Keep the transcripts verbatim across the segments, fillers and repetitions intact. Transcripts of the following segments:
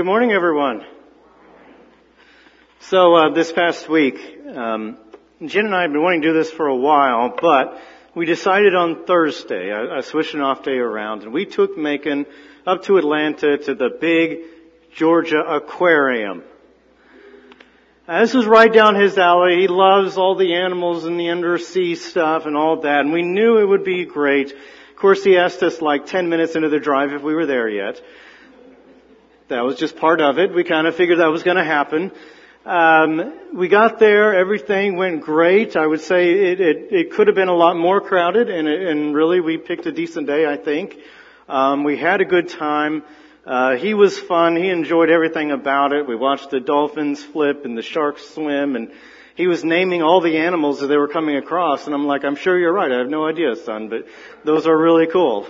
Good morning, everyone. So uh, this past week, um, Jen and I have been wanting to do this for a while, but we decided on Thursday, I, I switched an off day around, and we took Macon up to Atlanta to the big Georgia Aquarium. Uh, this was right down his alley. He loves all the animals and the undersea stuff and all that, and we knew it would be great. Of course, he asked us like ten minutes into the drive if we were there yet. That was just part of it. We kind of figured that was going to happen. Um, we got there. Everything went great. I would say it, it, it could have been a lot more crowded, and, it, and really we picked a decent day, I think. Um, we had a good time. Uh, he was fun. He enjoyed everything about it. We watched the dolphins flip and the sharks swim, and he was naming all the animals that they were coming across. And I'm like, I'm sure you're right. I have no idea, son, but those are really cool.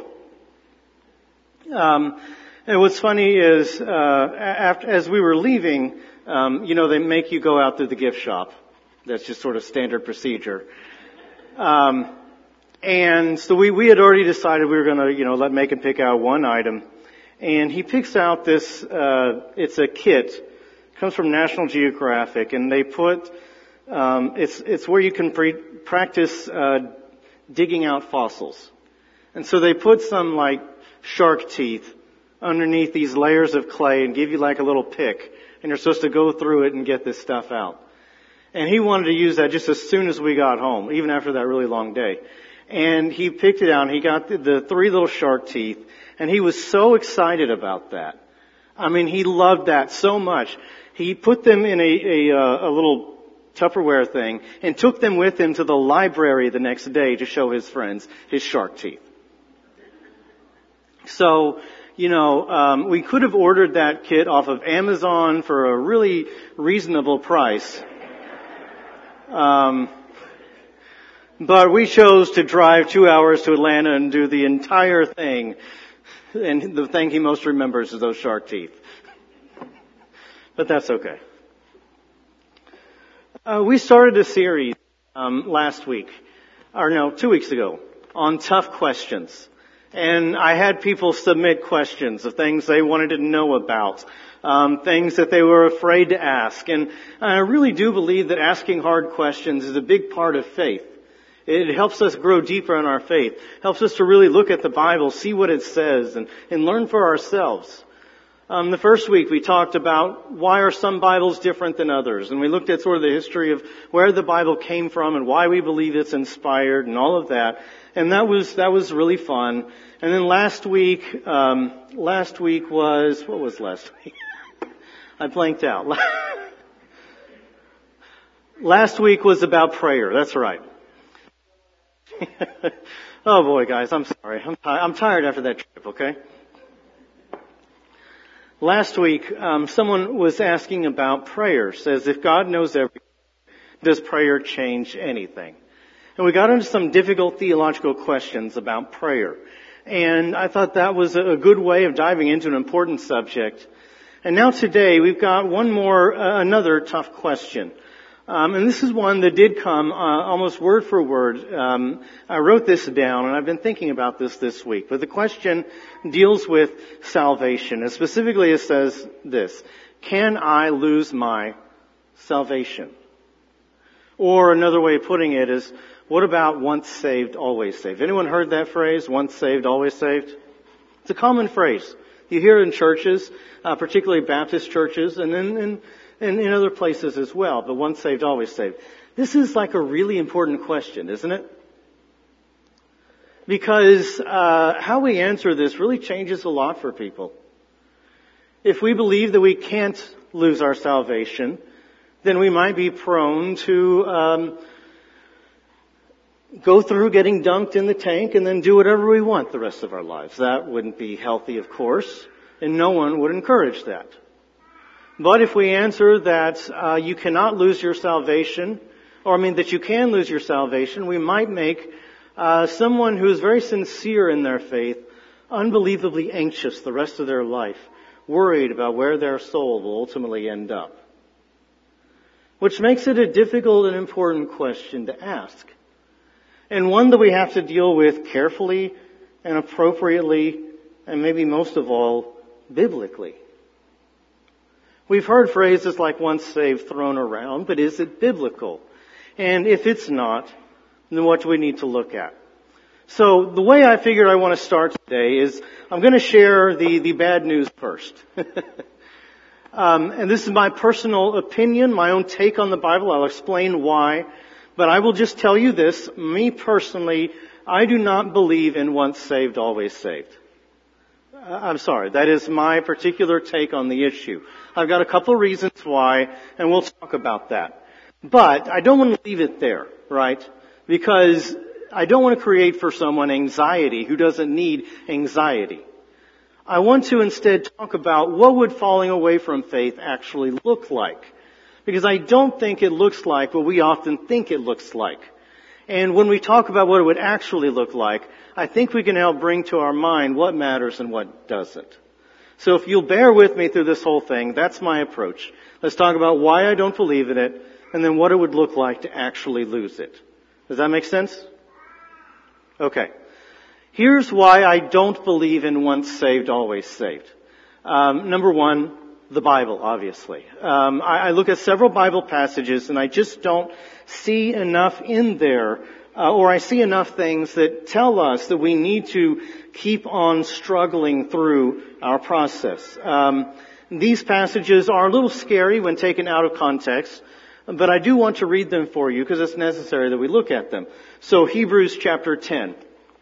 Um, And what's funny is, uh, after, as we were leaving, um, you know, they make you go out through the gift shop. That's just sort of standard procedure. Um, and so we, we had already decided we were going to, you know, let Macon pick out one item. And he picks out this, uh, it's a kit. It comes from National Geographic, and they put, um, it's, it's where you can pre- practice, uh, digging out fossils. And so they put some like shark teeth underneath these layers of clay and give you like a little pick, and you're supposed to go through it and get this stuff out. And he wanted to use that just as soon as we got home, even after that really long day. And he picked it out, and he got the, the three little shark teeth, and he was so excited about that. I mean, he loved that so much. He put them in a, a, a little Tupperware thing and took them with him to the library the next day to show his friends his shark teeth. So, you know, um, we could have ordered that kit off of Amazon for a really reasonable price. Um, but we chose to drive two hours to Atlanta and do the entire thing. And the thing he most remembers is those shark teeth. But that's okay. Uh, we started a series um, last week, or no, two weeks ago, on tough questions. And I had people submit questions of things they wanted to know about, um, things that they were afraid to ask. And I really do believe that asking hard questions is a big part of faith. It helps us grow deeper in our faith, helps us to really look at the Bible, see what it says, and, and learn for ourselves. Um, the first week we talked about why are some Bibles different than others, and we looked at sort of the history of where the Bible came from and why we believe it's inspired and all of that. And that was, that was really fun. And then last week, um, last week was, what was last week? I blanked out. Last week was about prayer. That's right. Oh boy, guys, I'm sorry. I'm, t- I'm tired after that trip, okay? Last week, um, someone was asking about prayer. Says, if God knows everything, does prayer change anything? And we got into some difficult theological questions about prayer. And I thought that was a good way of diving into an important subject. And now today we've got one more, uh, another tough question. Um, and this is one that did come uh, almost word for word. Um, I wrote this down, and I've been thinking about this this week. But the question deals with salvation. And specifically it says this: can I lose my salvation? Or another way of putting it is, what about once saved, always saved? Anyone heard that phrase, once saved, always saved? It's a common phrase. You hear it in churches, uh, particularly Baptist churches, and then in, in, in other places as well. But once saved, always saved. This is like a really important question, isn't it? Because uh, how we answer this really changes a lot for people. If we believe that we can't lose our salvation, then we might be prone to um, go through getting dumped in the tank and then do whatever we want the rest of our lives. That wouldn't be healthy, of course, and no one would encourage that. But if we answer that uh, you cannot lose your salvation, or I mean that you can lose your salvation, we might make uh, someone who is very sincere in their faith unbelievably anxious the rest of their life, worried about where their soul will ultimately end up. Which makes it a difficult and important question to ask. And one that we have to deal with carefully and appropriately, and maybe most of all, biblically. We've heard phrases like once saved thrown around, but is it biblical? And if it's not, then what do we need to look at? So the way I figured I want to start today is I'm going to share the, the bad news first. um, and this is my personal opinion, my own take on the Bible. I'll explain why. But I will just tell you this. Me personally, I do not believe in once saved, always saved. I'm sorry. That is my particular take on the issue. I've got a couple of reasons why, and we'll talk about that. But I don't want to leave it there, right? Because I don't want to create for someone anxiety who doesn't need anxiety. I want to instead talk about what would falling away from faith actually look like. Because I don't think it looks like what we often think it looks like. And when we talk about what it would actually look like, I think we can help bring to our mind what matters and what doesn't. So if you'll bear with me through this whole thing, that's my approach. Let's talk about why I don't believe in it, and then what it would look like to actually lose it. Does that make sense? Okay. Here's why I don't believe in once saved, always saved. Um, number one, the Bible, obviously. Um, I, I look at several Bible passages and I just don't see enough in there, uh, or I see enough things that tell us that we need to keep on struggling through our process. Um, these passages are a little scary when taken out of context, but I do want to read them for you because it's necessary that we look at them. So Hebrews chapter ten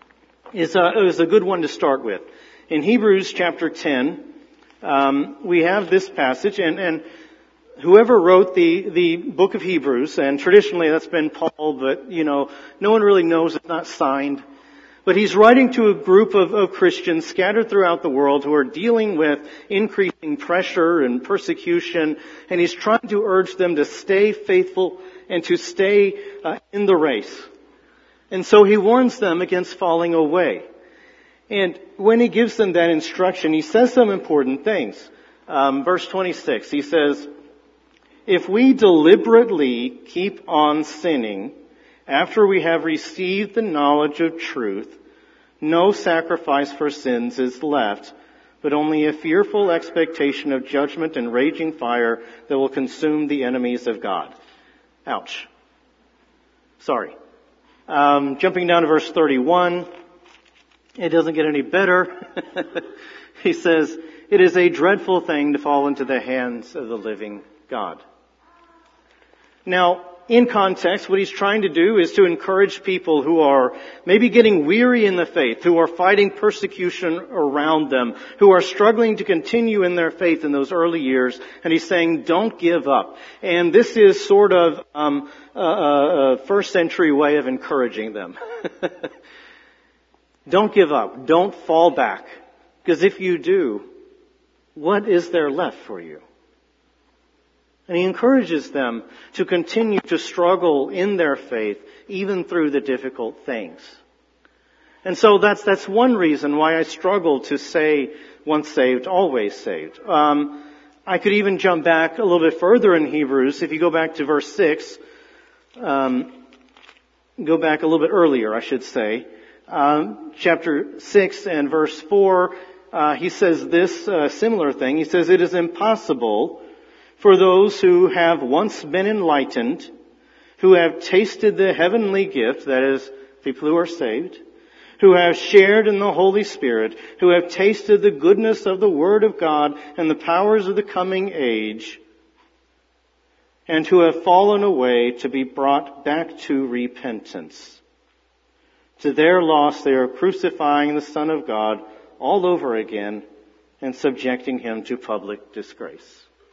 is a, is a good one to start with. In Hebrews chapter ten, Um, we have this passage, and, and whoever wrote the, the book of Hebrews, and traditionally that's been Paul, but, you know, no one really knows, it's not signed. But he's writing to a group of, of Christians scattered throughout the world who are dealing with increasing pressure and persecution, and he's trying to urge them to stay faithful and to stay uh, in the race. And so he warns them against falling away. And when he gives them that instruction, he says some important things. Um, verse twenty-six, he says, "If we deliberately keep on sinning after we have received the knowledge of truth, no sacrifice for sins is left, but only a fearful expectation of judgment and raging fire that will consume the enemies of God." Ouch. Sorry. Um, jumping down to verse thirty-one. It doesn't get any better. He says, "It is a dreadful thing to fall into the hands of the living God." Now, in context, what he's trying to do is to encourage people who are maybe getting weary in the faith, who are fighting persecution around them, who are struggling to continue in their faith in those early years. And he's saying, don't give up. And this is sort of um, a, a first century way of encouraging them. Don't give up. Don't fall back. Because if you do, what is there left for you? And he encourages them to continue to struggle in their faith, even through the difficult things. And so that's that's one reason why I struggle to say once saved, always saved. Um, I could even jump back a little bit further in Hebrews. If you go back to verse six, um, go back a little bit earlier, I should say. Um, chapter six and verse four, uh, he says this uh, similar thing. He says, "It is impossible for those who have once been enlightened, who have tasted the heavenly gift," that is, people who are saved, "who have shared in the Holy Spirit, who have tasted the goodness of the Word of God and the powers of the coming age, and who have fallen away, to be brought back to repentance. To their loss, they are crucifying the Son of God all over again and subjecting him to public disgrace."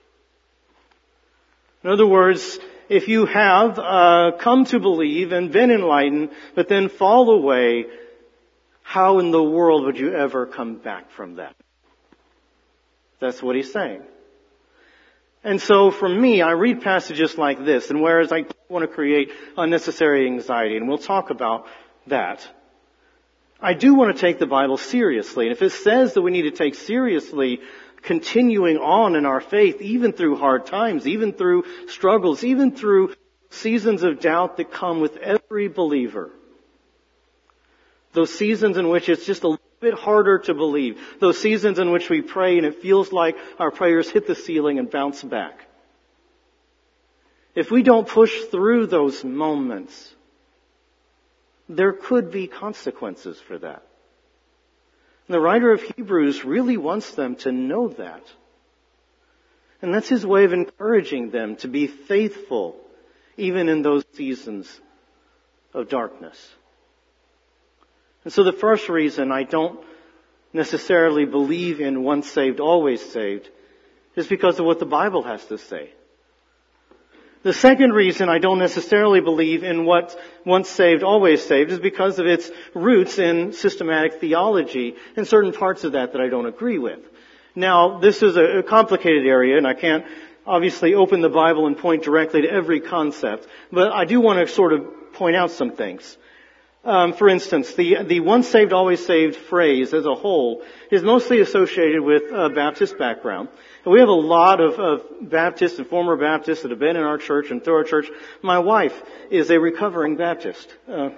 In other words, if you have uh, come to believe and been enlightened, but then fall away, how in the world would you ever come back from that? That's what he's saying. And so for me, I read passages like this, and whereas I don't want to create unnecessary anxiety, and we'll talk about that, I do want to take the Bible seriously. And if it says that we need to take seriously continuing on in our faith, even through hard times, even through struggles, even through seasons of doubt that come with every believer, those seasons in which it's just a little bit harder to believe. Those seasons in which we pray and it feels like our prayers hit the ceiling and bounce back. If we don't push through those moments, there could be consequences for that. And the writer of Hebrews really wants them to know that. And that's his way of encouraging them to be faithful even in those seasons of darkness. And so the first reason I don't necessarily believe in once saved, always saved is because of what the Bible has to say. The second reason I don't necessarily believe in what once saved, always saved is because of its roots in systematic theology and certain parts of that that I don't agree with. Now, this is a complicated area, and I can't obviously open the Bible and point directly to every concept, but I do want to sort of point out some things. Um, for instance, the the once saved, always saved phrase as a whole is mostly associated with a Baptist background. And we have a lot of, of Baptists and former Baptists that have been in our church and through our church. My wife is a recovering Baptist. Uh,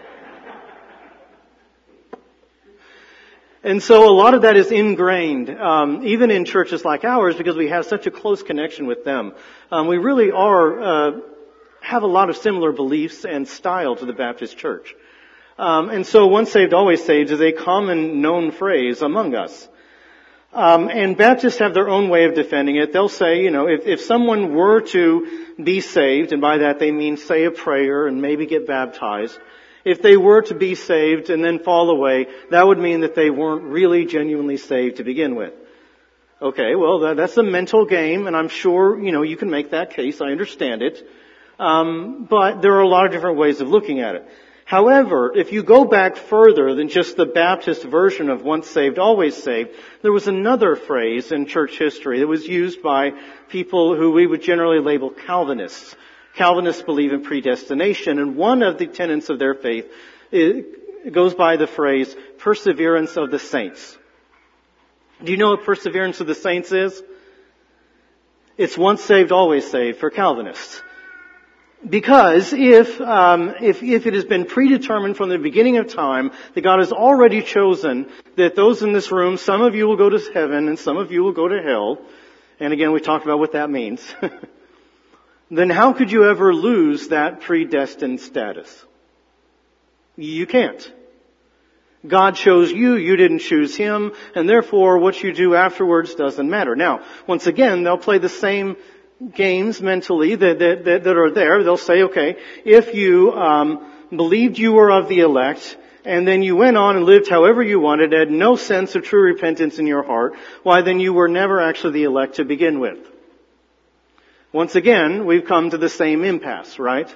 And so a lot of that is ingrained, um, even in churches like ours, because we have such a close connection with them. Um, we really are, uh, have a lot of similar beliefs and style to the Baptist church. Um, and so once saved, always saved is a common known phrase among us. Um, and Baptists have their own way of defending it. They'll say, you know, if, if someone were to be saved, and by that they mean say a prayer and maybe get baptized, if they were to be saved and then fall away, that would mean that they weren't really genuinely saved to begin with. Okay, well, that, that's a mental game, and I'm sure, you know, you can make that case. I understand it. Um, but there are a lot of different ways of looking at it. However, if you go back further than just the Baptist version of once saved, always saved, there was another phrase in church history that was used by people who we would generally label Calvinists. Calvinists believe in predestination, and one of the tenets of their faith it goes by the phrase, perseverance of the saints. Do you know what perseverance of the saints is? It's once saved, always saved for Calvinists. Because if, um, if, if it has been predetermined from the beginning of time that God has already chosen that those in this room, some of you will go to heaven and some of you will go to hell, and again we talked about what that means, then how could you ever lose that predestined status? You can't. God chose you, you didn't choose Him, and therefore what you do afterwards doesn't matter. Now, once again, they'll play the same games mentally that, that, that, that are there. They'll say, okay, if you um, believed you were of the elect, and then you went on and lived however you wanted, had no sense of true repentance in your heart, why then you were never actually the elect to begin with. Once again, we've come to the same impasse, right?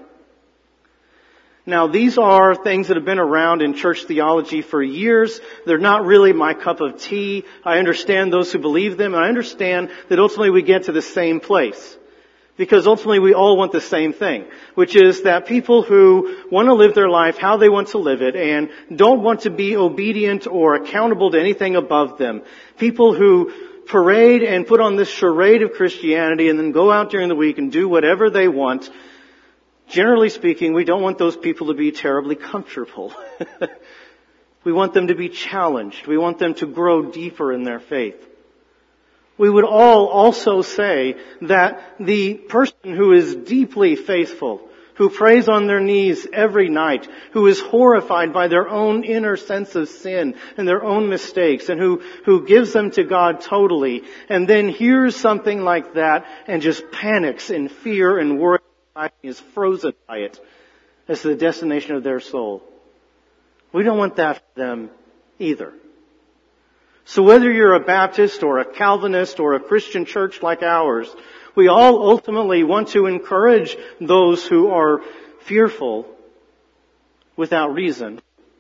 Now, these are things that have been around in church theology for years. They're not really my cup of tea. I understand those who believe them, and I understand that ultimately we get to the same place. Because ultimately we all want the same thing, which is that people who want to live their life how they want to live it and don't want to be obedient or accountable to anything above them. People who parade and put on this charade of Christianity and then go out during the week and do whatever they want. Generally speaking, we don't want those people to be terribly comfortable. We want them to be challenged. We want them to grow deeper in their faith. We would all also say that the person who is deeply faithful, who prays on their knees every night, who is horrified by their own inner sense of sin and their own mistakes, and who, who gives them to God totally, and then hears something like that and just panics in fear and worry, is frozen by it as the destination of their soul. We don't want that for them either. So whether you're a Baptist or a Calvinist or a Christian church like ours, we all ultimately want to encourage those who are fearful without reason.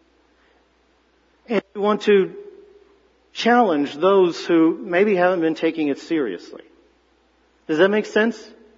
And we want to challenge those who maybe haven't been taking it seriously. Does that make sense?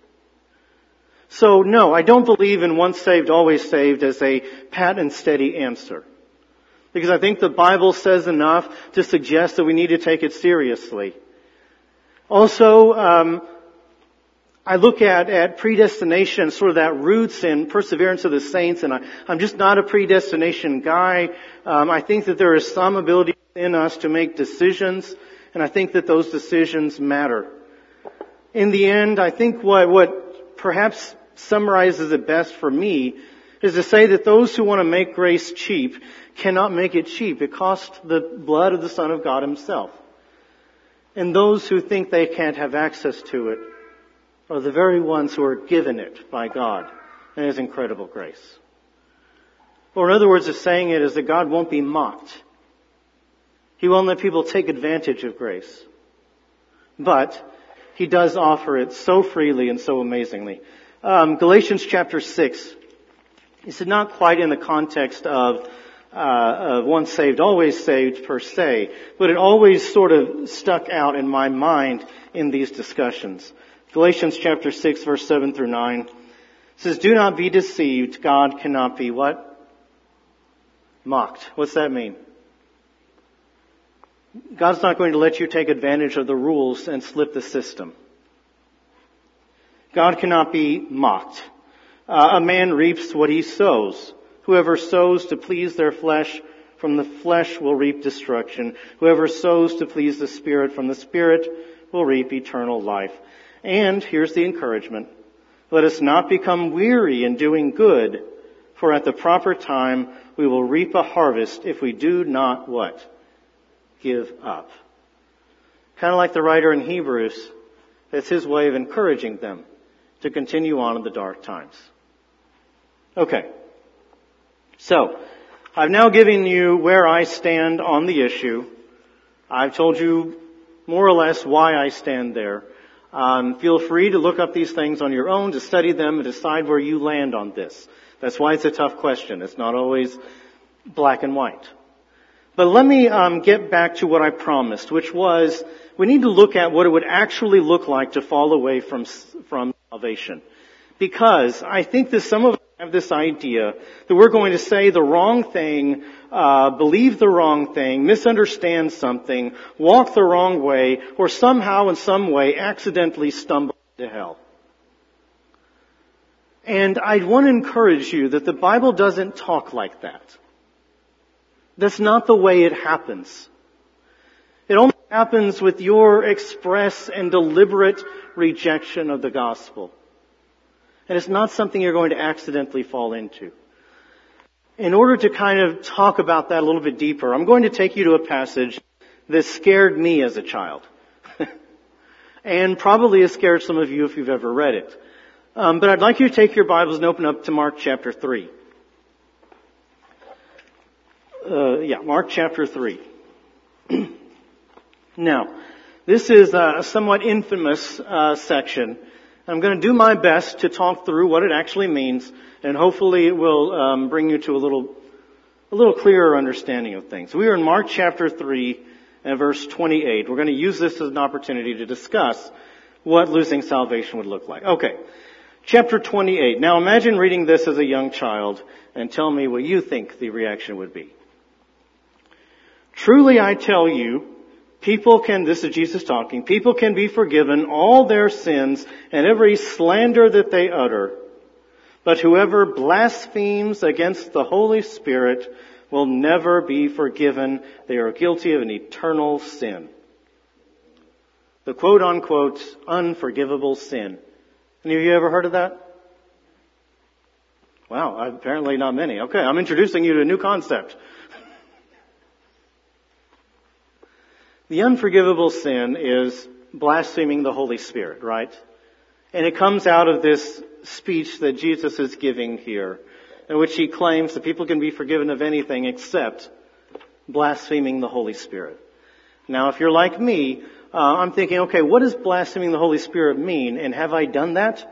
So no, I don't believe in once saved, always saved as a pat and steady answer. Because I think the Bible says enough to suggest that we need to take it seriously. Also, um, I look at, at predestination, sort of that roots in perseverance of the saints, and I, I'm just not a predestination guy. Um, I think that there is some ability to in us to make decisions, and I think that those decisions matter. In the end, I think what, what perhaps summarizes it best for me is to say that those who want to make grace cheap cannot make it cheap. It cost the blood of the Son of God Himself. And those who think they can't have access to it are the very ones who are given it by God and His incredible grace. Or in other words of saying it is that God won't be mocked. He won't let people take advantage of grace. But He does offer it so freely and so amazingly. Um, Galatians chapter six. This is not quite in the context of, uh, of once saved, always saved per se, but it always sort of stuck out in my mind in these discussions. Galatians chapter six, verse seven through nine says, "Do not be deceived. God cannot be" what? Mocked. What's that mean? God's not going to let you take advantage of the rules and slip the system. God cannot be mocked. Uh, a man reaps what he sows. Whoever sows to please their flesh, from the flesh will reap destruction. Whoever sows to please the Spirit, from the Spirit will reap eternal life. And here's the encouragement. Let us not become weary in doing good, for at the proper time we will reap a harvest if we do not what? Give up. Kind of like the writer in Hebrews, that's his way of encouraging them to continue on in the dark times. Okay. So, I've now given you where I stand on the issue. I've told you more or less why I stand there. Um, feel free to look up these things on your own, to study them, and decide where you land on this. That's why it's a tough question. It's not always black and white. But let me um, get back to what I promised, which was we need to look at what it would actually look like to fall away from from salvation. Because I think that some of us have this idea that we're going to say the wrong thing, uh, believe the wrong thing, misunderstand something, walk the wrong way, or somehow in some way accidentally stumble into hell. And I want to encourage you that the Bible doesn't talk like that. That's not the way it happens. It only happens with your express and deliberate rejection of the gospel. And it's not something you're going to accidentally fall into. In order to kind of talk about that a little bit deeper, I'm going to take you to a passage that scared me as a child. And probably has scared some of you if you've ever read it. Um, but I'd like you to take your Bibles and open up to Mark chapter three. Uh, yeah, Mark chapter three. Now, this is a somewhat infamous uh, section. I'm going to do my best to talk through what it actually means, and hopefully it will um, bring you to a little, a little clearer understanding of things. We are in Mark chapter three and verse twenty-eight. We're going to use this as an opportunity to discuss what losing salvation would look like. Okay, chapter twenty-eight. Now imagine reading this as a young child and tell me what you think the reaction would be. Truly I tell you, people can, this is Jesus talking, people can be forgiven all their sins and every slander that they utter. But whoever blasphemes against the Holy Spirit will never be forgiven. They are guilty of an eternal sin. The quote-unquote unforgivable sin. Any of you ever heard of that? Wow, apparently not many. Okay, I'm introducing you to a new concept. The unforgivable sin is blaspheming the Holy Spirit, right? And it comes out of this speech that Jesus is giving here, in which he claims that people can be forgiven of anything except blaspheming the Holy Spirit. Now, if you're like me, uh, I'm thinking, okay, what does blaspheming the Holy Spirit mean? And have I done that?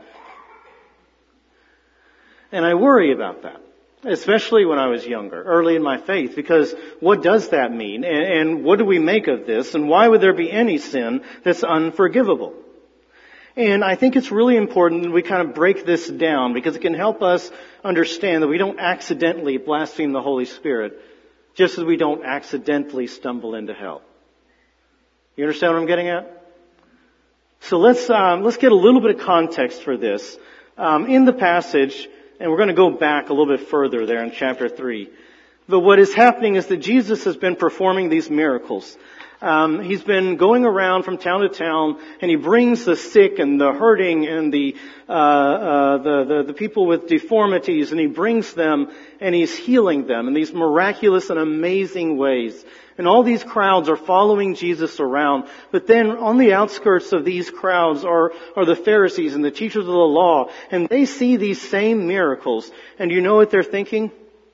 And I worry about that. Especially when I was younger, early in my faith, because what does that mean? And, and what do we make of this? And why would there be any sin that's unforgivable? And I think it's really important that we kind of break this down because it can help us understand that we don't accidentally blaspheme the Holy Spirit, just as we don't accidentally stumble into hell. You understand what I'm getting at? So let's um, let's get a little bit of context for this. Um, in the passage, and we're going to go back a little bit further there in chapter three. But what is happening is that Jesus has been performing these miracles. Um, he's been going around from town to town, and he brings the sick and the hurting and the, uh, uh, the, the, the people with deformities, and he brings them and he's healing them in these miraculous and amazing ways. And all these crowds are following Jesus around. But then on the outskirts of these crowds are, are the Pharisees and the teachers of the law, and they see these same miracles. And you know what they're thinking?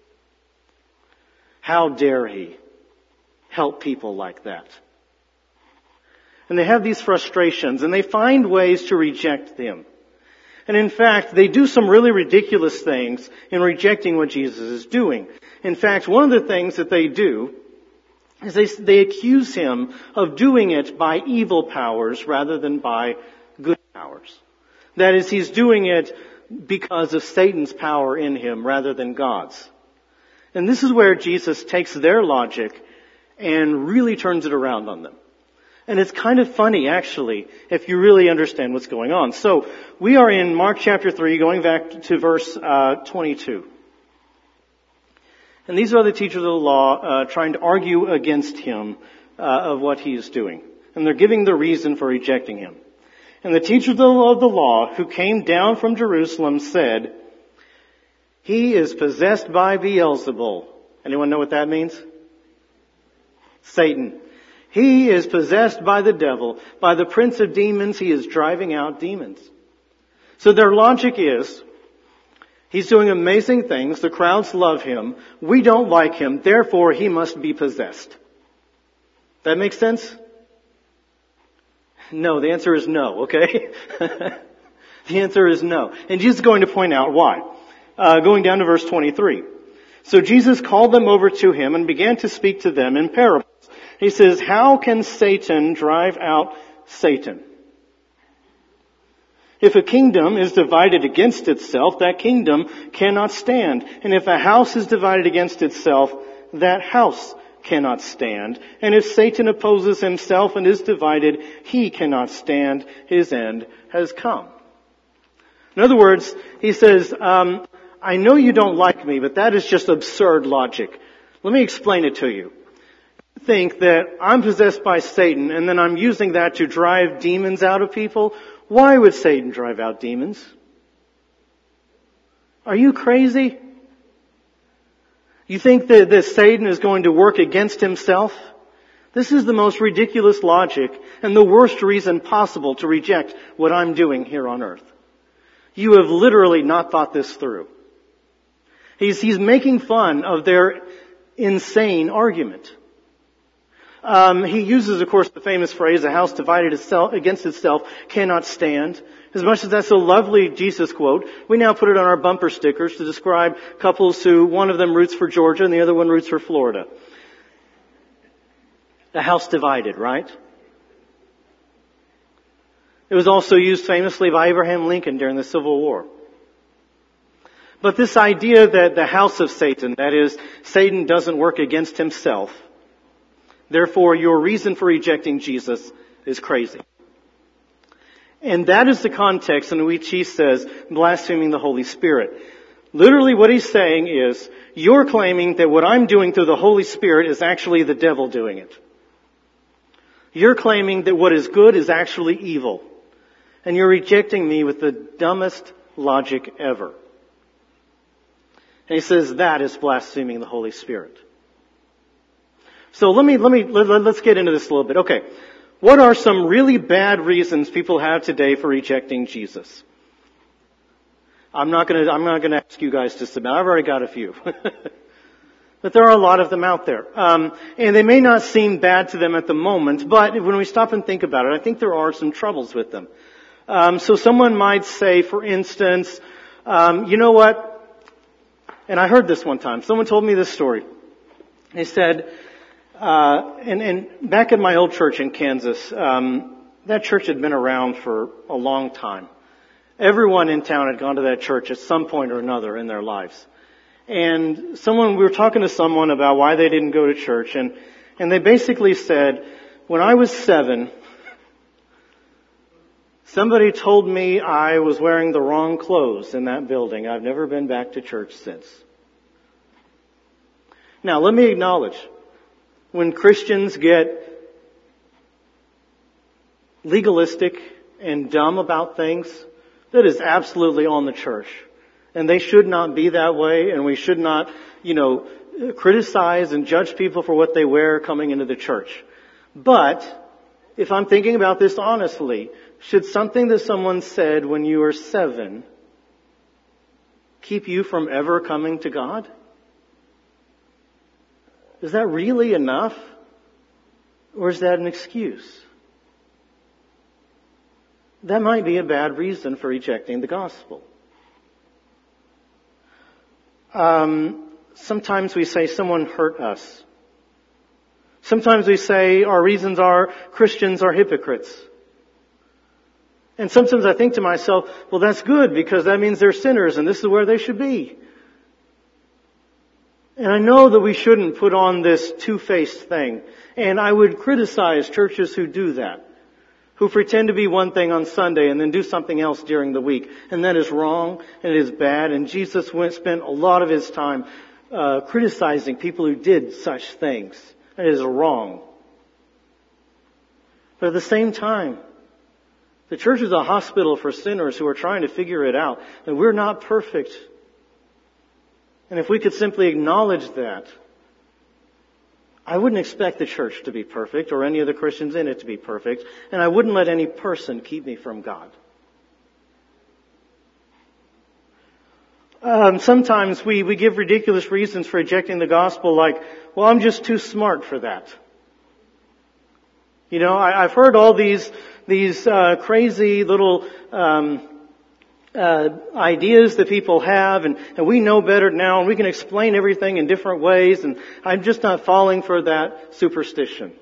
How dare he help people like that? And they have these frustrations, and they find ways to reject him. And in fact, they do some really ridiculous things in rejecting what Jesus is doing. In fact, one of the things that they do is they, they accuse him of doing it by evil powers rather than by good powers. That is, he's doing it because of Satan's power in him rather than God's. And this is where Jesus takes their logic and really turns it around on them. And it's kind of funny, actually, if you really understand what's going on. So, we are in Mark chapter three, going back to verse uh, twenty-two. And these are the teachers of the law uh, trying to argue against him uh, of what he is doing. And they're giving the reason for rejecting him. And the teachers of the law who came down from Jerusalem said, "He is possessed by Beelzebul." Anyone know what that means? Satan. He is possessed by the devil. By the prince of demons, he is driving out demons. So their logic is, he's doing amazing things. The crowds love him. We don't like him. Therefore, he must be possessed. That makes sense? No, the answer is no, okay? The answer is no. And Jesus is going to point out why. Uh, going down to verse twenty-three. So Jesus called them over to him and began to speak to them in parables. He says, "How can Satan drive out Satan? If a kingdom is divided against itself, that kingdom cannot stand. And if a house is divided against itself, that house cannot stand. And if Satan opposes himself and is divided, he cannot stand. His end has come." In other words, he says, um, I know you don't like me, but that is just absurd logic. Let me explain it to you. Think that I'm possessed by Satan and then I'm using that to drive demons out of people. Why would Satan drive out demons? Are you crazy? You think that, that Satan is going to work against himself? This is the most ridiculous logic and the worst reason possible to reject what I'm doing here on earth. You have literally not thought this through. He's, he's making fun of their insane argument. Um, he uses, of course, the famous phrase, "A house divided itself, against itself cannot stand." As much as that's a lovely Jesus quote, we now put it on our bumper stickers to describe couples who, one of them roots for Georgia and the other one roots for Florida. A house divided, right? It was also used famously by Abraham Lincoln during the Civil War. But this idea that the house of Satan, that is, Satan doesn't work against himself, therefore, your reason for rejecting Jesus is crazy. And that is the context in which he says, blaspheming the Holy Spirit. Literally what he's saying is, you're claiming that what I'm doing through the Holy Spirit is actually the devil doing it. You're claiming that what is good is actually evil. And you're rejecting me with the dumbest logic ever. And he says that is blaspheming the Holy Spirit. So let me, let me, let, let's get into this a little bit. Okay. What are some really bad reasons people have today for rejecting Jesus? I'm not gonna, I'm not gonna ask you guys to submit. I've already got a few. But there are a lot of them out there. Um, and they may not seem bad to them at the moment, but when we stop and think about it, I think there are some troubles with them. Um, so someone might say, for instance, um, you know what? And I heard this one time. Someone told me this story. They said, Uh, and, and back at my old church in Kansas, um, that church had been around for a long time. Everyone in town had gone to that church at some point or another in their lives. And someone, we were talking to someone about why they didn't go to church, and, and they basically said, when I was seven, somebody told me I was wearing the wrong clothes in that building. I've never been back to church since. Now, let me acknowledge, when Christians get legalistic and dumb about things, that is absolutely on the church. And they should not be that way, and we should not, you know, criticize and judge people for what they wear coming into the church. But, if I'm thinking about this honestly, should something that someone said when you were seven keep you from ever coming to God? Is that really enough? Or is that an excuse? That might be a bad reason for rejecting the gospel. Um, sometimes we say someone hurt us. Sometimes we say our reasons are Christians are hypocrites. And sometimes I think to myself, well, that's good because that means they're sinners and this is where they should be. And I know that we shouldn't put on this two-faced thing. And I would criticize churches who do that, who pretend to be one thing on Sunday and then do something else during the week. And that is wrong and it is bad. And Jesus went, spent a lot of his time uh, criticizing people who did such things. It is wrong. But at the same time, the church is a hospital for sinners who are trying to figure it out. And we're not perfect. And if we could simply acknowledge that, I wouldn't expect the church to be perfect or any of the Christians in it to be perfect. And I wouldn't let any person keep me from God. Um, sometimes we, we give ridiculous reasons for rejecting the gospel like, well, I'm just too smart for that. You know, I, I've heard all these these uh, crazy little um, uh, ideas that people have, and, and we know better now, and we can explain everything in different ways, and I'm just not falling for that superstition.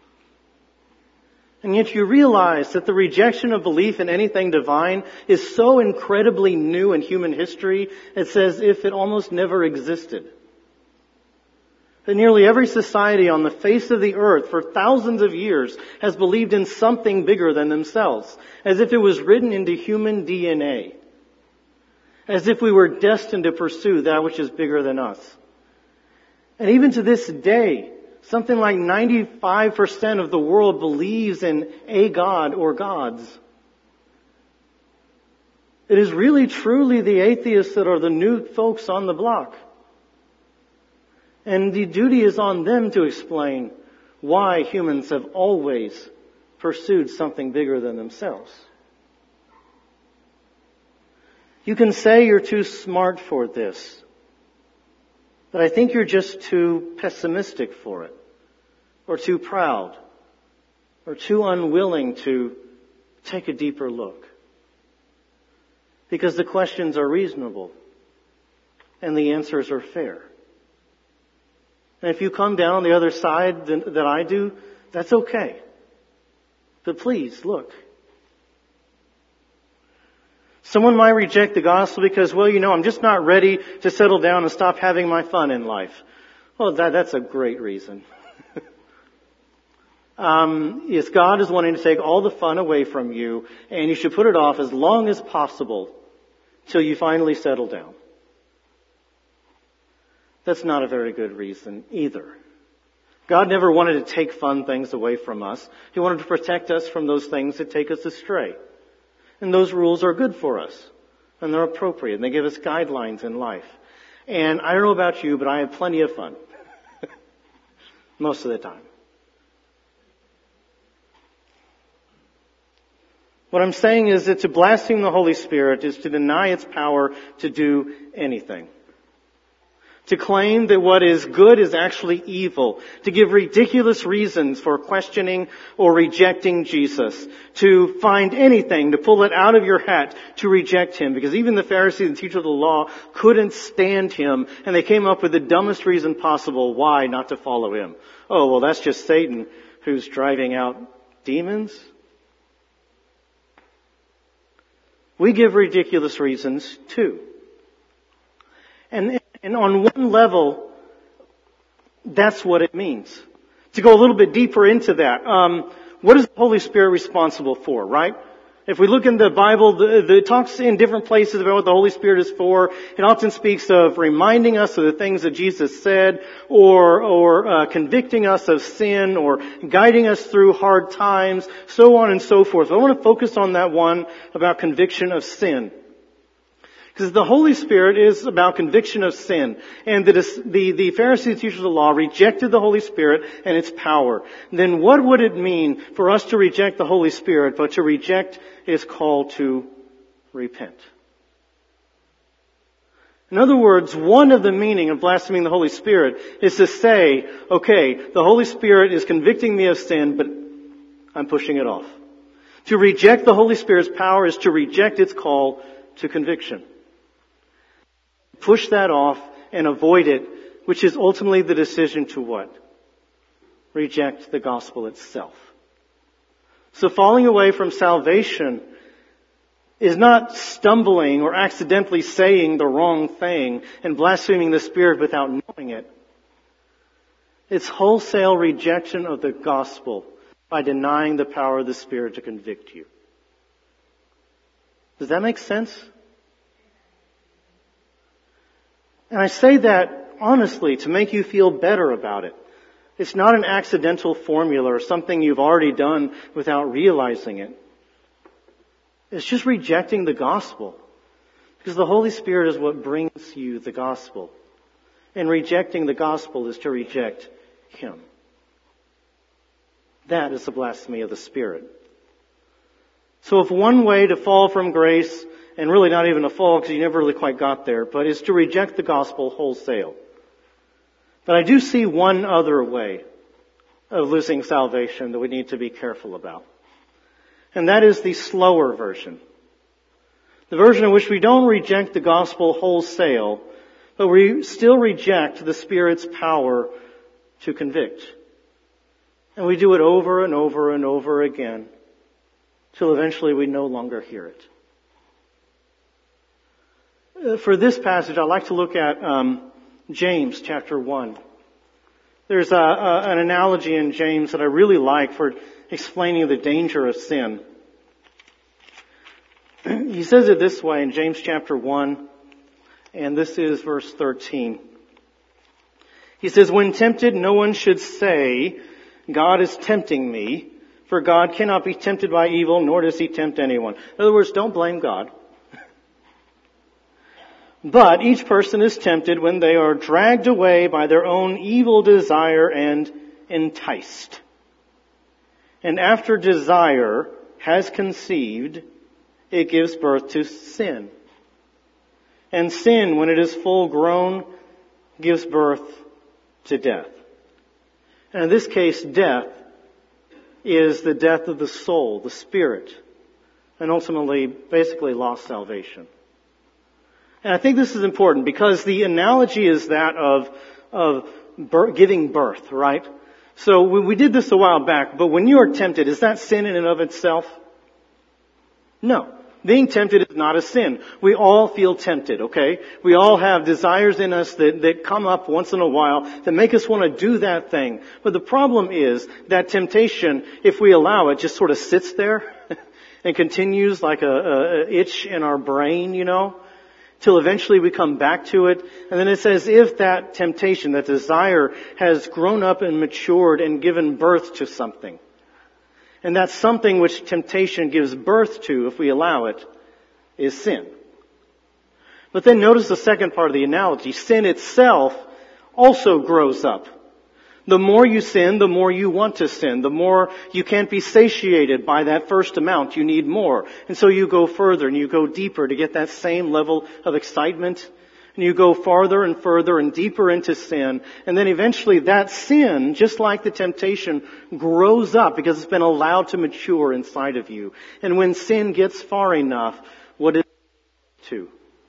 And yet you realize that the rejection of belief in anything divine is so incredibly new in human history, it's as if it almost never existed. That nearly every society on the face of the earth for thousands of years has believed in something bigger than themselves, as if it was written into human D N A, as if we were destined to pursue that which is bigger than us. And even to this day, something like ninety-five percent of the world believes in a God or gods. It is really truly the atheists that are the new folks on the block. And the duty is on them to explain why humans have always pursued something bigger than themselves. You can say you're too smart for this, but I think you're just too pessimistic for it, or too proud, or too unwilling to take a deeper look. Because the questions are reasonable, and the answers are fair. And if you come down on the other side that I do, that's okay. But please, look. Someone might reject the gospel because, well, you know, I'm just not ready to settle down and stop having my fun in life. Well, that, that's a great reason. um, yes, God is wanting to take all the fun away from you, and you should put it off as long as possible till you finally settle down. That's not a very good reason either. God never wanted to take fun things away from us. He wanted to protect us from those things that take us astray. And those rules are good for us. And they're appropriate. And they give us guidelines in life. And I don't know about you, but I have plenty of fun. Most of the time. What I'm saying is that to blaspheme the Holy Spirit is to deny its power to do anything. To claim that what is good is actually evil. To give ridiculous reasons for questioning or rejecting Jesus. To find anything, to pull it out of your hat to reject Him. Because even the Pharisees and teachers of the law couldn't stand Him. And they came up with the dumbest reason possible why not to follow Him. Oh, well, that's just Satan who's driving out demons. We give ridiculous reasons too. And And on one level, that's what it means. To go a little bit deeper into that, um, what is the Holy Spirit responsible for, right? If we look in the Bible, the, the, it talks in different places about what the Holy Spirit is for. It often speaks of reminding us of the things that Jesus said, or or uh, convicting us of sin, or guiding us through hard times, so on and so forth. I want to focus on that one about conviction of sin. Because the Holy Spirit is about conviction of sin. And the, the, the Pharisees, teachers of the law, rejected the Holy Spirit and its power. Then what would it mean for us to reject the Holy Spirit, but to reject His call to repent? In other words, one of the meaning of blaspheming the Holy Spirit is to say, okay, the Holy Spirit is convicting me of sin, but I'm pushing it off. To reject the Holy Spirit's power is to reject its call to conviction. Push that off and avoid it, which is ultimately the decision to what? Reject the gospel itself. So falling away from salvation is not stumbling or accidentally saying the wrong thing and blaspheming the Spirit without knowing it. It's wholesale rejection of the gospel by denying the power of the Spirit to convict you. Does that make sense? And I say that honestly to make you feel better about it. It's not an accidental formula or something you've already done without realizing it. It's just rejecting the gospel. Because the Holy Spirit is what brings you the gospel. And rejecting the gospel is to reject Him. That is the blasphemy of the Spirit. So if one way to fall from grace, and really not even a fall because you never really quite got there, but is to reject the gospel wholesale. But I do see one other way of losing salvation that we need to be careful about. And that is the slower version. The version in which we don't reject the gospel wholesale, but we still reject the Spirit's power to convict. And we do it over and over and over again, till eventually we no longer hear it. For this passage, I'd like to look at um, James chapter one. There's a, a, an analogy in James that I really like for explaining the danger of sin. He says it this way in James chapter one, and this is verse thirteen. He says, "When tempted, no one should say, 'God is tempting me,' for God cannot be tempted by evil, nor does He tempt anyone." In other words, don't blame God. But each person is tempted when they are dragged away by their own evil desire and enticed. And after desire has conceived, it gives birth to sin. And sin, when it is full grown, gives birth to death. And in this case, death is the death of the soul, the spirit, and ultimately, basically, lost salvation. And I think this is important because the analogy is that of, of birth, giving birth, right? So we, we did this a while back, but when you are tempted, is that sin in and of itself? No. Being tempted is not a sin. We all feel tempted, okay? We all have desires in us that, that come up once in a while that make us want to do that thing. But the problem is that temptation, if we allow it, just sort of sits there and continues like a, a, a itch in our brain, you know? Till eventually we come back to it. And then it's as if that temptation, that desire, has grown up and matured and given birth to something. And that something which temptation gives birth to, if we allow it, is sin. But then notice the second part of the analogy. Sin itself also grows up. The more you sin, the more you want to sin. The more you can't be satiated by that first amount. You need more. And so you go further and you go deeper to get that same level of excitement. And you go farther and further and deeper into sin. And then eventually that sin, just like the temptation, grows up because it's been allowed to mature inside of you. And when sin gets far enough, what is it to?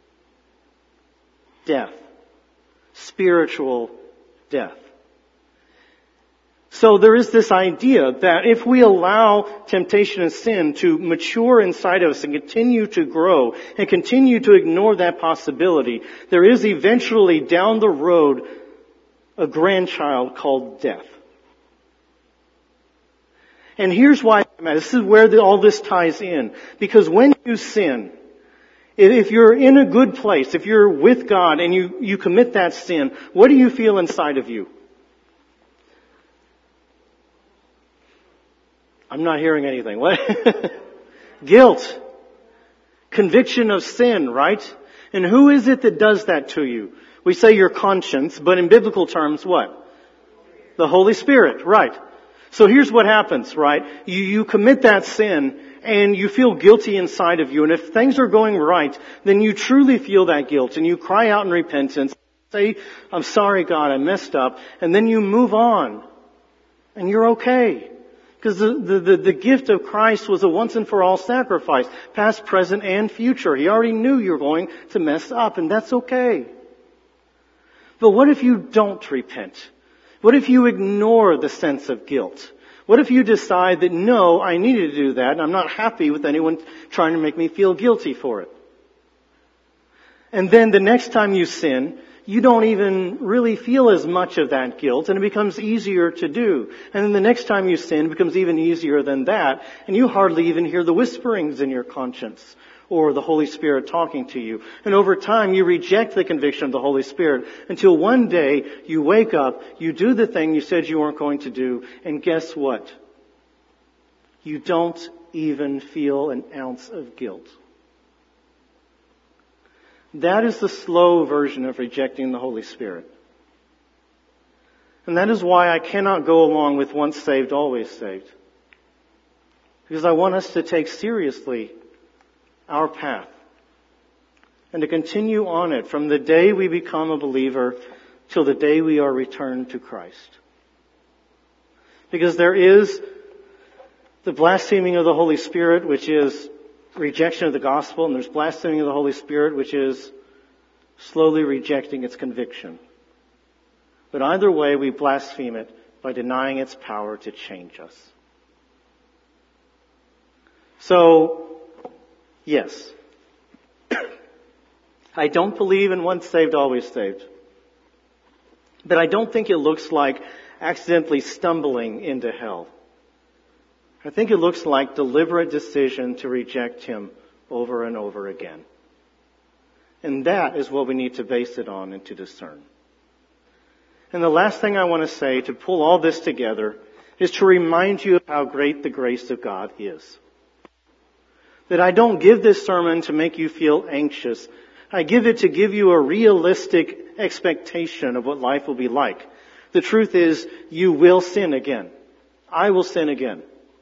Death. Spiritual death. So there is this idea that if we allow temptation and sin to mature inside of us and continue to grow and continue to ignore that possibility, there is eventually down the road a grandchild called death. And here's why This is where the, all this ties in. Because when you sin, if you're in a good place, if you're with God and you, you commit that sin, what do you feel inside of you? I'm not hearing anything. What? Guilt. Conviction of sin, right? And who is it that does that to you? We say your conscience, but in biblical terms, what? The Holy Spirit, right. So here's what happens, right? You, you commit that sin and you feel guilty inside of you. And if things are going right, then you truly feel that guilt and you cry out in repentance. Say, I'm sorry, God, I messed up. And then you move on and you're okay. Because the, the, the, the gift of Christ was a once and for all sacrifice, past, present, and future. He already knew you were going to mess up, and that's okay. But what if you don't repent? What if you ignore the sense of guilt? What if you decide that, no, I needed to do that, and I'm not happy with anyone trying to make me feel guilty for it? And then the next time you sin, you don't even really feel as much of that guilt, and it becomes easier to do. And then the next time you sin, it becomes even easier than that, and you hardly even hear the whisperings in your conscience or the Holy Spirit talking to you. And over time, you reject the conviction of the Holy Spirit until one day you wake up, you do the thing you said you weren't going to do, and guess what? You don't even feel an ounce of guilt. That is the slow version of rejecting the Holy Spirit. And that is why I cannot go along with once saved, always saved. Because I want us to take seriously our path and to continue on it from the day we become a believer till the day we are returned to Christ. Because there is the blaspheming of the Holy Spirit, which is rejection of the gospel, and there's blaspheming of the Holy Spirit, which is slowly rejecting its conviction. But either way, we blaspheme it by denying its power to change us. So, yes, I don't believe in once saved, always saved. But I don't think it looks like accidentally stumbling into hell. I think it looks like deliberate decision to reject Him over and over again. And that is what we need to base it on and to discern. And the last thing I want to say to pull all this together is to remind you of how great the grace of God is. That I don't give this sermon to make you feel anxious. I give it to give you a realistic expectation of what life will be like. The truth is, you will sin again. I will sin again.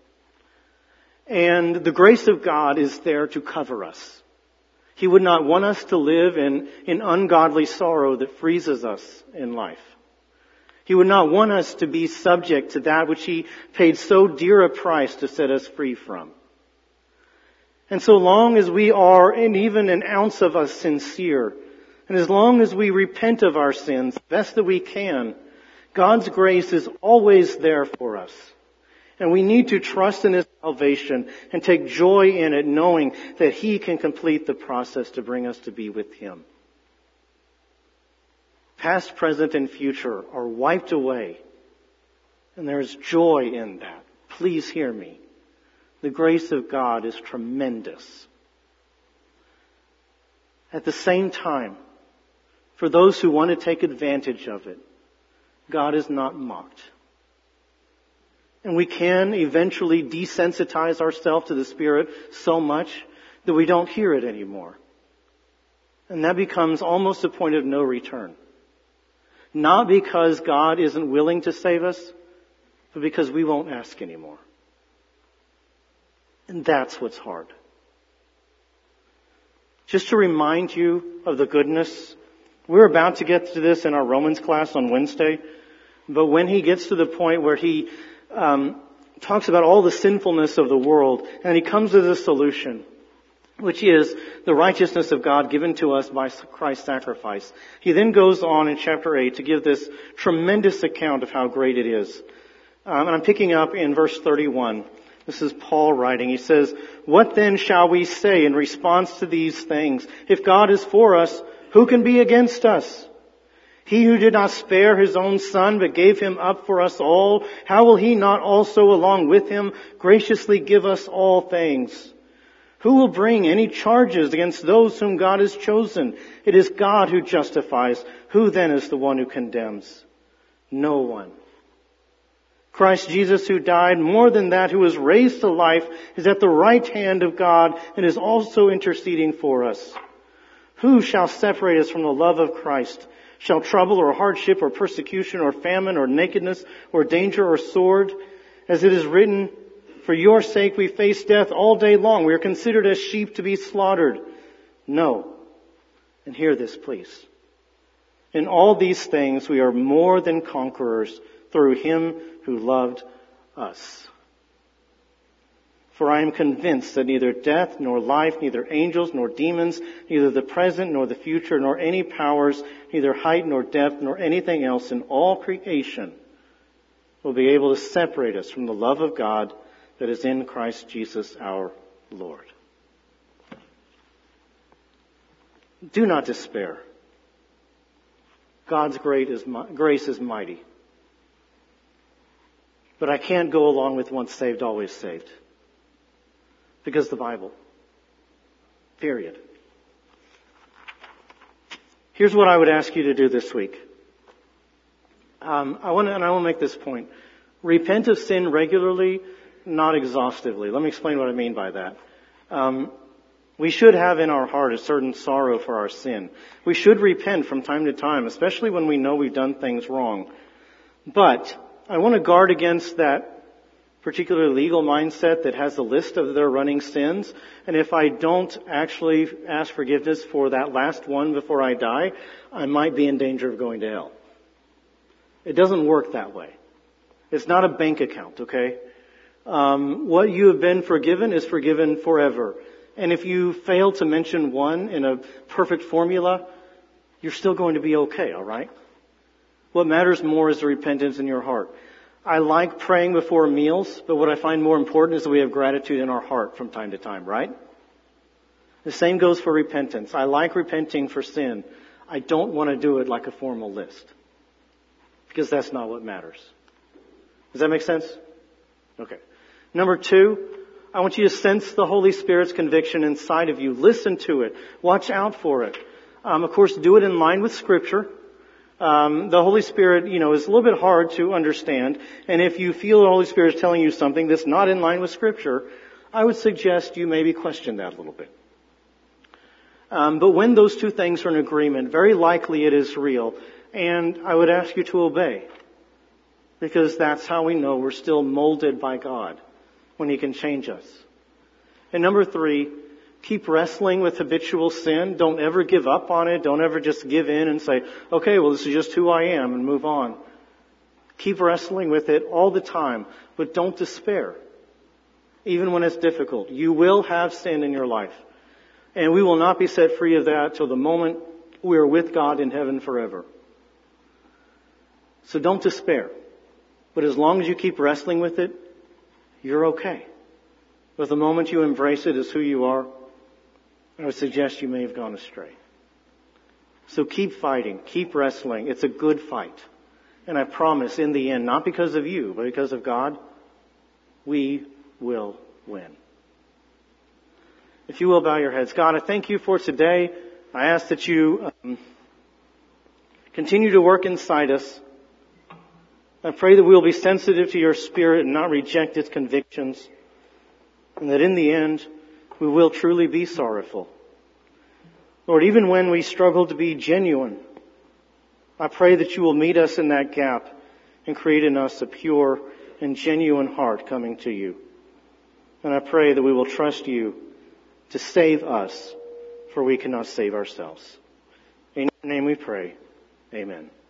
And the grace of God is there to cover us. He would not want us to live in, in ungodly sorrow that freezes us in life. He would not want us to be subject to that which He paid so dear a price to set us free from. And so long as we are, and even an ounce of us, sincere, and as long as we repent of our sins, best that we can, God's grace is always there for us. And we need to trust in His salvation and take joy in it, knowing that He can complete the process to bring us to be with Him. Past, present, and future are wiped away. And there is joy in that. Please hear me. The grace of God is tremendous. At the same time, for those who want to take advantage of it, God is not mocked. And we can eventually desensitize ourselves to the Spirit so much that we don't hear it anymore. And that becomes almost a point of no return. Not because God isn't willing to save us, but because we won't ask anymore. And that's what's hard. Just to remind you of the goodness, we're about to get to this in our Romans class on Wednesday, but when he gets to the point where he um, talks about all the sinfulness of the world, and he comes to the solution, which is the righteousness of God given to us by Christ's sacrifice. He then goes on in chapter eight to give this tremendous account of how great it is. Um, and I'm picking up in verse thirty-one. This is Paul writing. He says, "What then shall we say in response to these things? If God is for us, who can be against us? He who did not spare his own Son, but gave him up for us all, how will he not also along with him graciously give us all things? Who will bring any charges against those whom God has chosen? It is God who justifies. Who then is the one who condemns? No one. Christ Jesus, who died, more than that, who was raised to life, is at the right hand of God and is also interceding for us. Who shall separate us from the love of Christ? Shall trouble or hardship or persecution or famine or nakedness or danger or sword? As it is written, for your sake we face death all day long. We are considered as sheep to be slaughtered. No. And hear this, please. In all these things we are more than conquerors through him who loved us. For I am convinced that neither death nor life, neither angels nor demons, neither the present nor the future, nor any powers, neither height nor depth, nor anything else in all creation will be able to separate us from the love of God that is in Christ Jesus our Lord. Do not despair. God's great is, grace is mighty. But I can't go along with once saved, always saved. Because the Bible. Period. Here's what I would ask you to do this week. Um, I want to, and I will make this point. Repent of sin regularly, not exhaustively. Let me explain what I mean by that. Um, we should have in our heart a certain sorrow for our sin. We should repent from time to time, especially when we know we've done things wrong. But I want to guard against that particular legal mindset that has a list of their running sins. And if I don't actually ask forgiveness for that last one before I die, I might be in danger of going to hell. It doesn't work that way. It's not a bank account, okay? Um, what you have been forgiven is forgiven forever. And if you fail to mention one in a perfect formula, you're still going to be okay, all right? What matters more is the repentance in your heart. I like praying before meals, but what I find more important is that we have gratitude in our heart from time to time, right? The same goes for repentance. I like repenting for sin. I don't want to do it like a formal list, because that's not what matters. Does that make sense? Okay. Number two, I want you to sense the Holy Spirit's conviction inside of you. Listen to it. Watch out for it. Um, of course, do it in line with Scripture. Um, the Holy Spirit, you know, is a little bit hard to understand. And if you feel the Holy Spirit is telling you something that's not in line with Scripture, I would suggest you maybe question that a little bit. Um, but when those two things are in agreement, very likely it is real. And I would ask you to obey. Because that's how we know we're still molded by God, when He can change us. And number three, keep wrestling with habitual sin. Don't ever give up on it. Don't ever just give in and say, okay, well, this is just who I am, and move on. Keep wrestling with it all the time, but don't despair. Even when it's difficult. You will have sin in your life. And we will not be set free of that till the moment we are with God in heaven forever. So don't despair. But as long as you keep wrestling with it, you're okay. But the moment you embrace it as who you are, I would suggest you may have gone astray. So keep fighting. Keep wrestling. It's a good fight. And I promise, in the end, not because of you, but because of God, we will win. If you will bow your heads. God, I thank you for today. I ask that you um, continue to work inside us. I pray that we will be sensitive to your Spirit and not reject its convictions. And that in the end, we will truly be sorrowful. Lord, even when we struggle to be genuine, I pray that you will meet us in that gap and create in us a pure and genuine heart coming to you. And I pray that we will trust you to save us, for we cannot save ourselves. In your name we pray. Amen.